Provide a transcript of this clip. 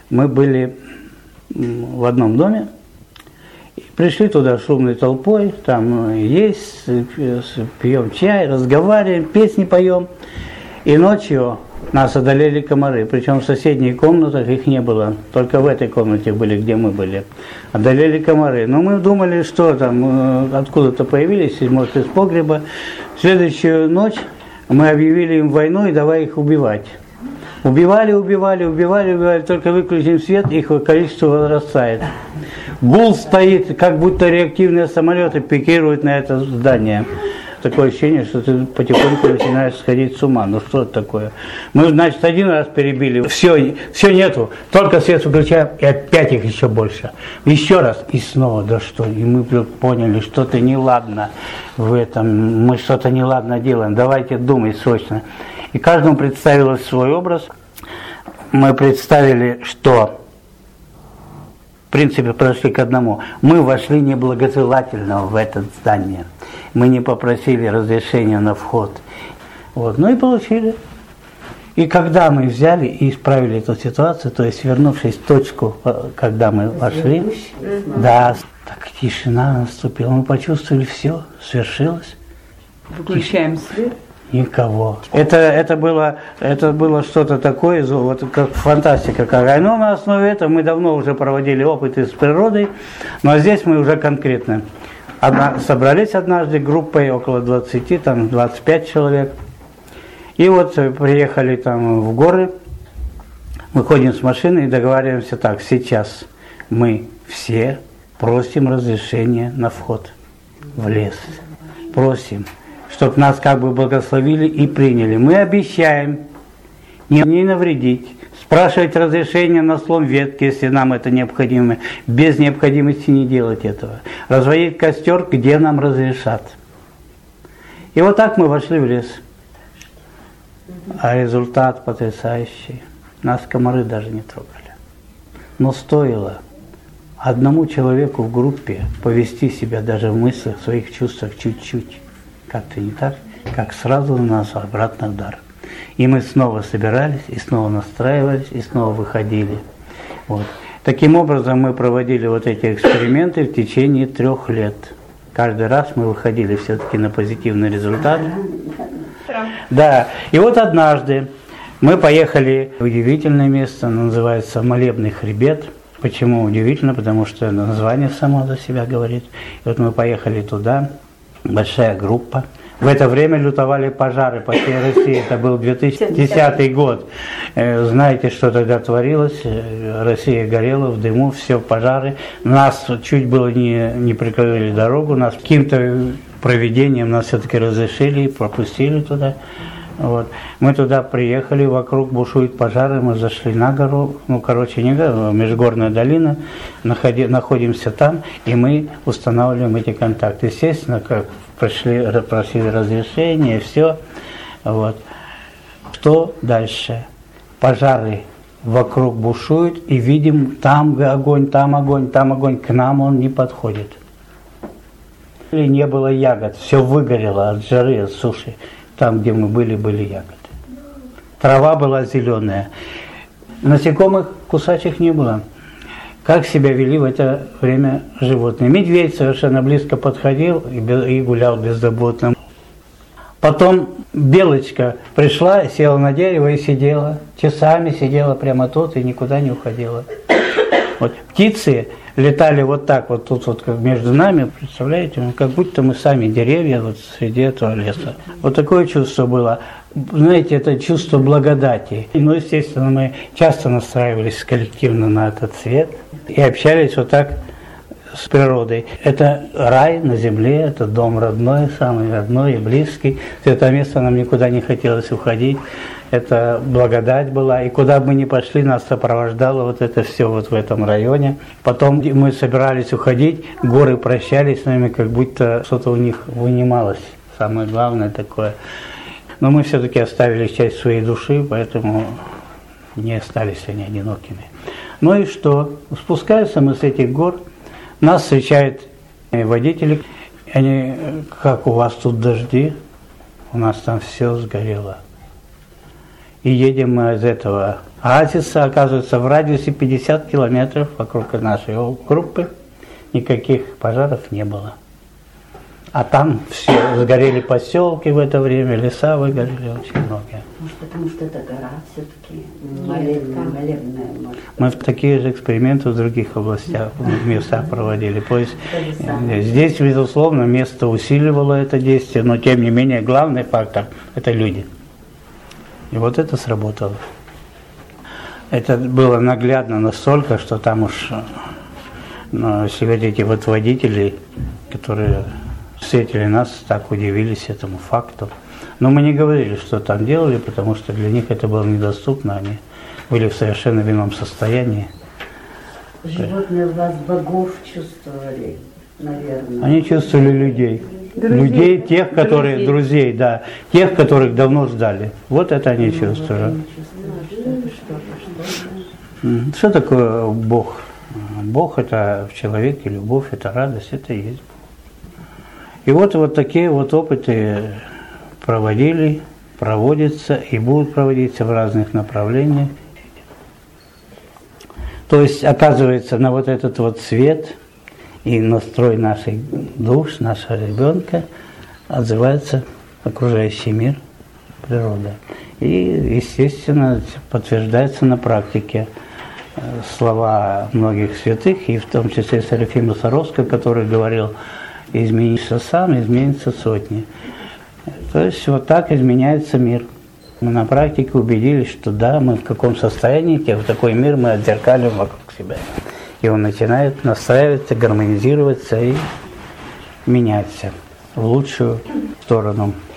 Мы были в одном доме, пришли туда шумной толпой, там есть, пьем чай, разговариваем, песни поем. И ночью нас одолели комары, причем в соседних комнатах их не было, только в этой комнате были, где мы были. Одолели комары. Но мы думали, что там откуда-то появились, может, из погреба. В следующую ночь мы объявили им войну и давай их убивать. Убивали, только выключим свет, их количество возрастает. Гул стоит, как будто реактивные самолеты пикируют на это здание. Такое ощущение, что ты потихоньку начинаешь сходить с ума. Ну что это такое? Мы, значит, один раз перебили, все нету, только свет выключаем, и опять их еще больше. Еще раз, и снова, да что? И мы поняли, что-то неладно в этом, мы что-то неладно делаем, давайте думать срочно. И каждому представилось свой образ. Мы представили, что в принципе подошли к одному. Мы вошли неблагожелательно в это здание. Мы не попросили разрешения на вход. Вот. Ну и получили. И когда мы взяли и исправили эту ситуацию, то есть вернувшись в точку, когда мы вошли, да, так тишина наступила. Мы почувствовали, все, свершилось. Выключаем свет. Никого. Это было что-то такое, вот как фантастика какая. Но на основе этого мы давно уже проводили опыты с природой, но здесь мы уже конкретно. Собрались однажды группой около 20, там 25 человек. И вот приехали там в горы, выходим с машины и договариваемся так: сейчас мы все просим разрешения на вход в лес. Просим, чтобы нас как бы благословили и приняли. Мы обещаем не навредить, спрашивать разрешение на слом ветки, если нам это необходимо, без необходимости не делать этого. Разводить костер, где нам разрешат. И вот так мы вошли в лес. А результат потрясающий. Нас комары даже не трогали. Но стоило одному человеку в группе повести себя даже в мыслях, в своих чувствах чуть-чуть как-то не так, как сразу на нас обратно удар. И мы снова собирались, и снова настраивались, и снова выходили. Вот. Таким образом мы проводили вот эти эксперименты в течение 3 лет. Каждый раз мы выходили все-таки на позитивный результат. Да, и вот однажды мы поехали в удивительное место, оно называется Молебный хребет. Почему удивительно? Потому что название само за себя говорит. И вот мы поехали туда, большая группа. В это время лютовали пожары по всей России. Это был 2010 год. Знаете, что тогда творилось? Россия горела в дыму, все пожары. Нас чуть было не прикрыли дорогу. Нас каким-то провидением нас все-таки разрешили и пропустили туда. Вот. Мы туда приехали, вокруг бушуют пожары, мы зашли на гору, не гору, межгорная долина, находимся там, и мы устанавливаем эти контакты. Естественно, как просили разрешение, все. Вот. Что дальше? Пожары вокруг бушуют, и видим, там огонь, там огонь, там огонь, к нам он не подходит. И не было ягод, все выгорело от жары, от суши. Там, где мы были ягоды. Трава была зеленая. Насекомых кусачих не было. Как себя вели в это время животные? Медведь совершенно близко подходил и гулял беззаботно. Потом белочка пришла, села на дерево и сидела. Часами сидела прямо тут и никуда не уходила. Вот. Птицы летали вот так вот тут вот как между нами, представляете, как будто мы сами деревья вот среди этого леса. Вот такое чувство было. Знаете, это чувство благодати. Ну, естественно, мы часто настраивались коллективно на этот цвет и общались вот так с природой. Это рай на земле, это дом родной, самый родной и близкий. С этого места нам никуда не хотелось уходить. Это благодать была, и куда бы мы ни пошли, нас сопровождало вот это все вот в этом районе. Потом мы собирались уходить, горы прощались с нами, как будто что-то у них вынималось. Самое главное такое. Но мы все-таки оставили часть своей души, поэтому не остались они одинокими. Ну и что? Спускаемся мы с этих гор, нас встречают водители. Они: как у вас тут дожди? У нас там все сгорело. И едем мы из этого Гасится, оказывается, в радиусе 50 километров вокруг нашей группы никаких пожаров не было. А там все сгорели поселки в это время, леса выгорели, очень многие. Может, потому что это гора все-таки молебная, может. Мы такие же эксперименты в других областях, в местах проводили. То есть здесь, безусловно, место усиливало это действие, но тем не менее главный фактор – это люди. И вот это сработало. Это было наглядно настолько, что там уж, если вот эти вот водители, которые встретили нас, так удивились этому факту. Но мы не говорили, что там делали, потому что для них это было недоступно, они были в совершенно ином состоянии. Животные вас богов чувствовали, наверное. Они чувствовали людей. Друзей. Людей, тех, которые, друзей, да, тех, которых давно ждали. Вот это они чувствовали. Что такое Бог? Бог – это в человеке любовь, это радость, это и есть Бог. И вот такие вот опыты проводили, проводятся и будут проводиться в разных направлениях. То есть, оказывается, на вот этот вот свет и настрой наших душ, нашего ребенка отзывается окружающий мир, природа. И, естественно, подтверждается на практике слова многих святых, и в том числе Серафима Саровского, который говорил: «Изменишься сам, изменятся сотни». То есть вот так изменяется мир. Мы на практике убедились, что да, мы в каком состоянии, в такой мир мы отзеркаливаем вокруг себя. И он начинает настраиваться, гармонизироваться и меняться в лучшую сторону.